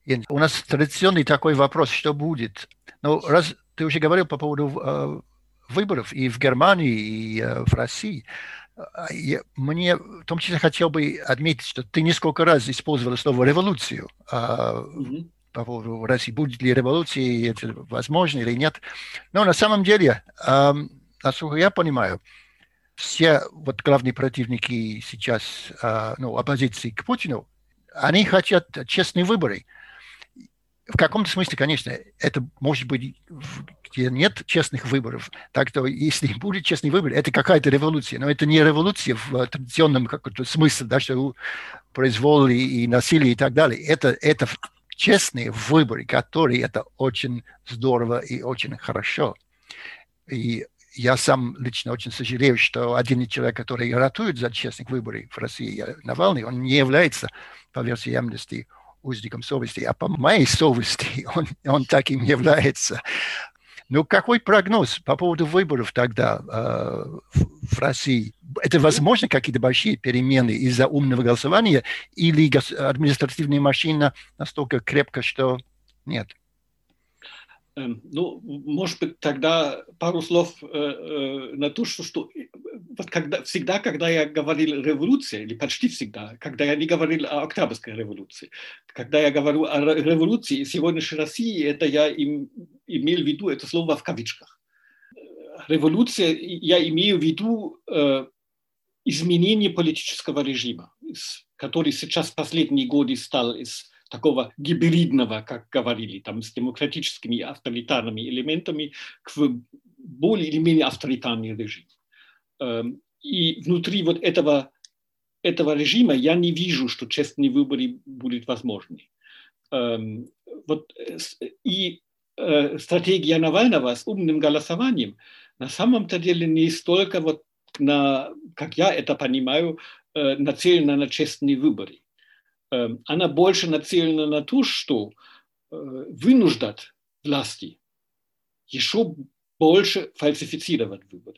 И у нас традиционный такой вопрос, что будет. Ну, раз ты уже говорил по поводу выборов и в Германии, и в России, мне в том числе хотел бы отметить, что ты несколько раз использовал слово «революцию» Мгм. по поводу России. Будет ли революция, это возможно или нет. Но на самом деле, насколько я понимаю, все вот главные противники сейчас, ну, оппозиции к Путину, они хотят честные выборы. В каком-то смысле, конечно, это может быть, где нет честных выборов. Так что, если будет честный выбор, это какая-то революция. Но это не революция в традиционном каком-то смысле, да, что произвол и насилие и так далее. Это честные выборы, которые это очень здорово и очень хорошо. И я сам лично очень сожалею, что один человек, который ратует за честных выборы в России, Навальный, он не является, по версии Amnesty, узником совести, а по моей совести он таким является. Ну, какой прогноз по поводу выборов тогда в России? Это Ну, возможно какие-то большие перемены из-за умного голосования или административная машина настолько крепка, что нет? Ну, может быть, тогда пару слов на то, что вот всегда, когда я говорил революция, или почти всегда, когда я не говорил о Октябрьской революции, когда я говорю о революции сегодняшней России, это я имел в виду это слово в кавычках. Революция, я имею в виду изменение политического режима, который сейчас в последние годы стал из такого гибридного, как говорили, там, с демократическими и авторитарными элементами к более или менее авторитарный режим. И внутри вот этого режима я не вижу, что честные выборы будут возможны. Вот, и стратегия Навального с умным голосованием на самом-то деле не столько, вот как я это понимаю, нацелена на честные выборы. Она больше нацелена на то, что вынуждать власти еще больше фальсифицировать выборы,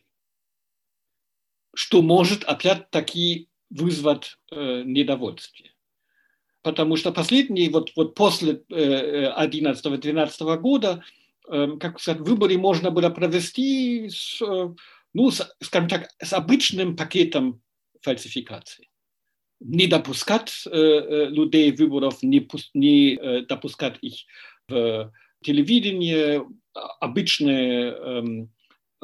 что может опять-таки вызвать недовольствие. Потому что последние, вот после 2011-2012 года, как сказать, выборы можно было провести скажем так, с обычным пакетом фальсификации. Не допускать людей выборов, не допускать их в телевидение, обычная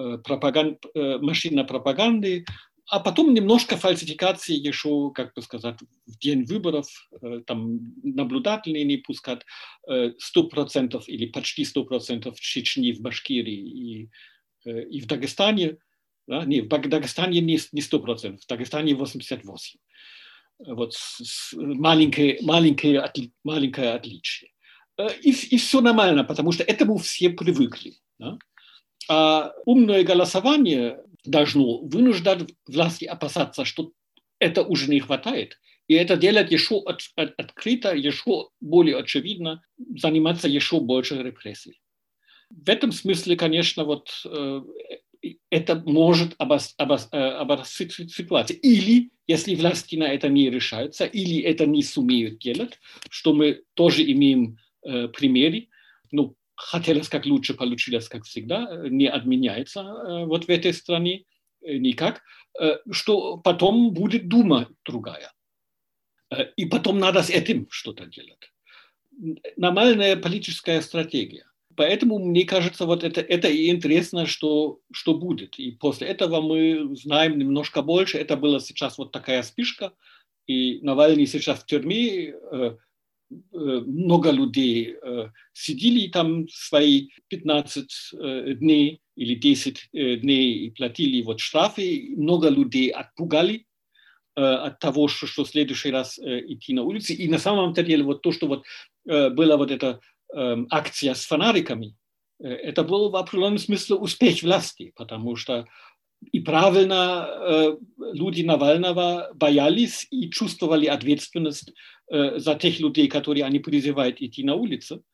машина пропаганды, а потом немножко фальсификации еще, как бы сказать, в день выборов, там наблюдатели не пускать 100% или почти 100% в Чечне, в Башкирии и в Дагестане. Да? Не, в Дагестане не 100%, в Дагестане 88%. Вот маленькое отличие. И все нормально, потому что этому все привыкли. Да? А умное голосование должно вынуждать власти опасаться, что это уже не хватает. И это делать еще открыто, еще более очевидно, заниматься еще больше репрессий. В этом смысле, конечно, вот это может обострить ситуацию. Или, если власти на это не решаются, или это не сумеют делать, что мы тоже имеем примеры, ну, хотелось как лучше, получилось как всегда, не отменяется вот в этой стране никак, что потом будет Дума другая. И потом надо с этим что-то делать. Нормальная политическая стратегия. Поэтому, мне кажется, вот это и интересно, что будет. И после этого мы знаем немножко больше. Это была сейчас вот такая спишка. И Навальный сейчас в тюрьме. Много людей сидели там свои 15 дней или 10 дней и платили вот штрафы. Много людей отпугали от того, что в следующий раз идти на улице. И на самом деле вот то, что вот была вот эта акция с фонариками, это был в определенном смысле успех власти, потому что и правильно люди Навального боялись и чувствовали ответственность за тех людей, которые они призывают идти на улицу.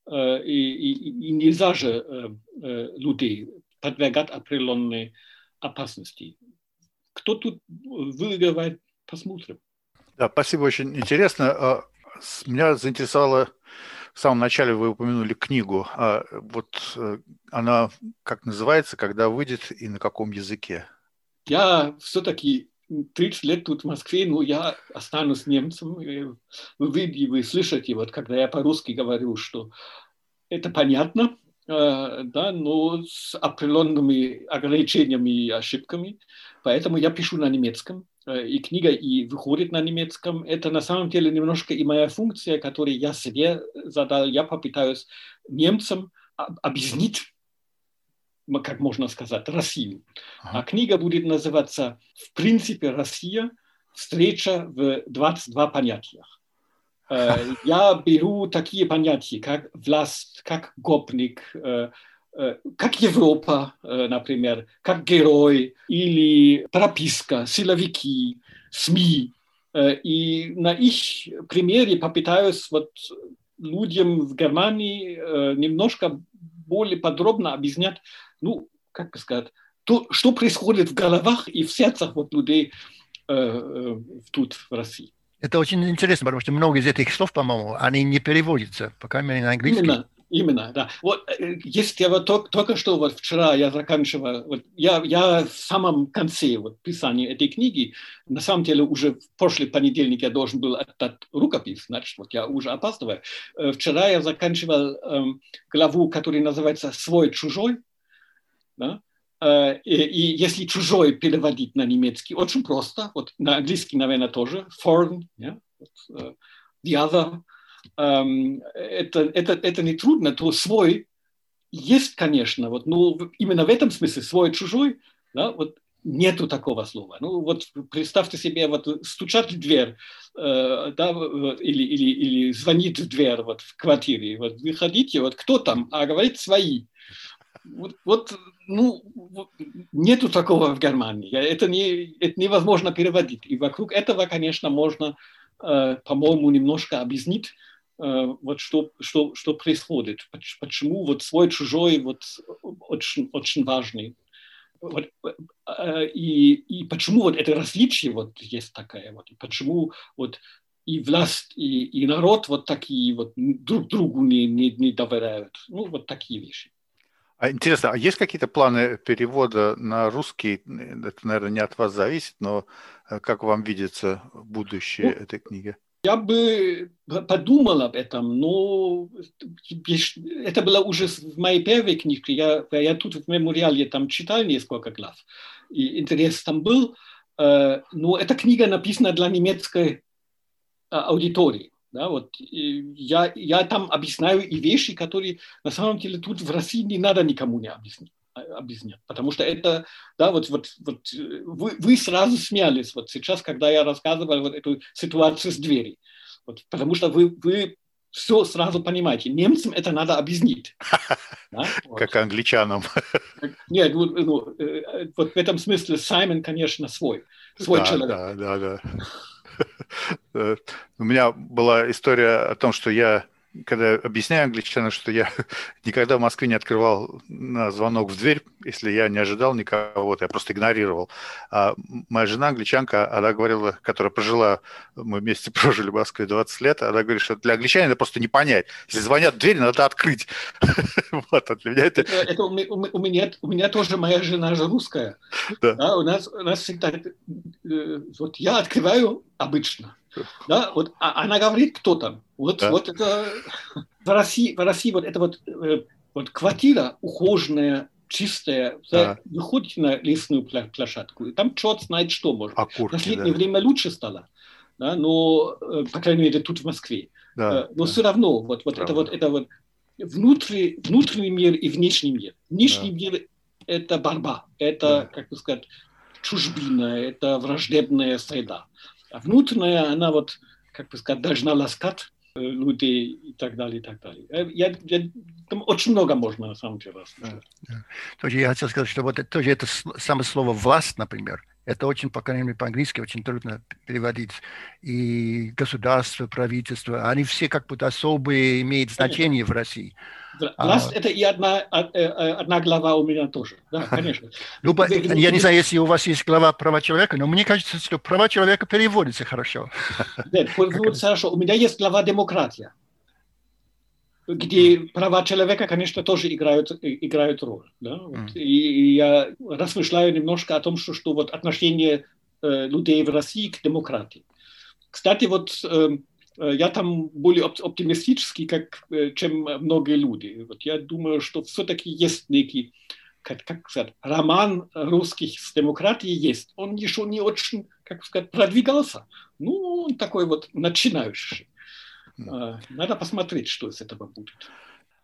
И нельзя же людей подвергать определенной опасности. Кто тут выигрывает, посмотрим. Да, спасибо, очень интересно. Меня заинтересовало в самом начале вы упомянули книгу. Она как называется, когда выйдет и на каком языке? Я все-таки 30 лет тут в Москве, но я останусь немцем. Вы слышите, вот когда я по-русски говорю, что это понятно, да, но с определенными ограничениями и ошибками. Поэтому я пишу на немецком. И книга и выходит на немецком. Это на самом деле немножко и моя функция, которую я себе задал. Я попытаюсь немцам объяснить, как можно сказать, Россию. А книга будет называться «В принципе Россия. Встреча в 22 понятиях». Я беру такие понятия, как власть, как гопник, как Европа, например, как герой или прописка, силовики, СМИ. И на их примере попытаюсь вот людям в Германии немножко более подробно объяснять, ну, как бы сказать, то, что происходит в головах и в сердцах вот людей тут, в России. Это очень интересно, потому что много из этих слов, по-моему, они не переводятся, по крайней мере, на английский. Именно, да. Вот есть я вот только что вот вчера я заканчивал, вот, я в самом конце вот писания этой книги, на самом деле уже в прошлый понедельник я должен был отдать рукопись, значит, вот я уже опаздываю. Вчера я заканчивал главу, которая называется «Свой-чужой», да? И если чужой переводить на немецкий, очень просто. Вот на английский, наверное, тоже. Foreign, yeah? The other. Это не трудно, то свой есть, конечно. Вот, но именно в этом смысле свой-чужой, да, вот нету такого слова. Ну вот представьте себе, вот стучат в дверь, да, или звонит в дверь вот, в квартире. Вот, выходите, вот кто там? А говорит свои. Вот, ну, нету такого в Германии. Это невозможно переводить. И вокруг этого, конечно, можно, по-моему, немножко объяснить, вот что происходит. Почему вот свой-чужой вот очень, очень важный. Вот, и почему вот это различие вот есть такое. Вот, и почему вот и власть, и народ вот такие вот друг другу не доверяют. Ну, вот такие вещи. Интересно, а есть какие-то планы перевода на русский? Это, наверное, не от вас зависит, но как вам видится будущее этой книги? Я бы подумал об этом, но это было уже в моей первой книжке. Я тут в мемориале там читал несколько глав, и интерес там был. Но эта книга написана для немецкой аудитории. Да, вот, я там объясняю и вещи, которые на самом деле тут в России не надо никому не объяснять. Потому что это, да, вот вы сразу смеялись вот сейчас, когда я рассказывал вот эту ситуацию с дверью. Вот, потому что вы все сразу понимаете. Немцам это надо объяснить. Да? Вот. Как англичанам. Нет, вот в этом смысле Саймон, конечно, свой человек. Да. У меня была история о том, что я, когда объясняю англичанам, что я никогда в Москве не открывал на звонок в дверь, если я не ожидал никого-то, я просто игнорировал. А моя жена, англичанка, она говорила, которая прожила, мы вместе прожили в Москве 20 лет, она говорит, что для англичан это просто не понять. Если звонят в дверь, надо открыть. Вот, для меня это... У меня тоже моя жена же русская. Да, у нас всегда... Вот я открываю обычно. Да, вот, она говорит, кто там. Вот это в России вот это вот квартира ухоженная, чистая. Да. Выходите на лесную площадку, и там черт знает что может. В последнее время лучше стало, да, но, по крайней мере, тут в Москве. Но все равно это вот внутренний мир и внешний мир. Внешний мир – это борьба, это, как бы сказать, чужбина, это враждебная среда. А внутренняя, она вот, как бы сказать, должна ласкать людей и так далее, и так далее. Там очень много можно на самом деле рассказать. Тоже я хотел сказать, что вот тоже это самое слово «власть», например, это очень, по крайней мере, по-английски очень трудно переводить. И государство, правительство, они все как будто особые имеют значение в России. Власть – это и одна глава у меня тоже. Да, конечно. Ну, я не знаю, если у вас есть глава права человека, но мне кажется, что права человека переводится хорошо. Нет, переводится хорошо. У меня есть глава демократия. где права человека, конечно, тоже играют роль. Да? Вот. И я размышляю немножко о том, что вот отношение людей в России к демократии. Кстати, вот я там более оптимистический, чем многие люди. Вот я думаю, что все-таки есть некий, как сказать, роман русских с демократией есть. Он еще не очень, как сказать, продвигался. Ну, он такой вот начинающий. Надо посмотреть, что из этого будет.